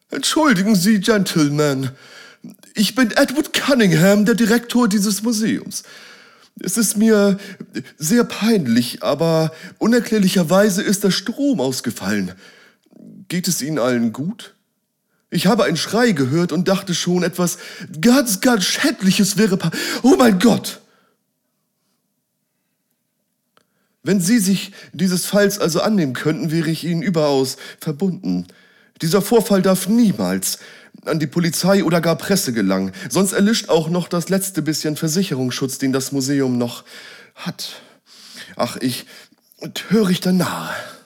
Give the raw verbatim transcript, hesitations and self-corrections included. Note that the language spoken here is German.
Entschuldigen Sie, Gentlemen. Ich bin Edward Cunningham, der Direktor dieses Museums. Es ist mir sehr peinlich, aber unerklärlicherweise ist der Strom ausgefallen. Geht es Ihnen allen gut? Ich habe einen Schrei gehört und dachte schon, etwas ganz, ganz Schädliches wäre pa... Oh mein Gott! Wenn Sie sich dieses Falls also annehmen könnten, wäre ich Ihnen überaus verbunden. Dieser Vorfall darf niemals an die Polizei oder gar Presse gelangen, sonst erlischt auch noch das letzte bisschen Versicherungsschutz, den das Museum noch hat. Ach, ich... törichter Narr.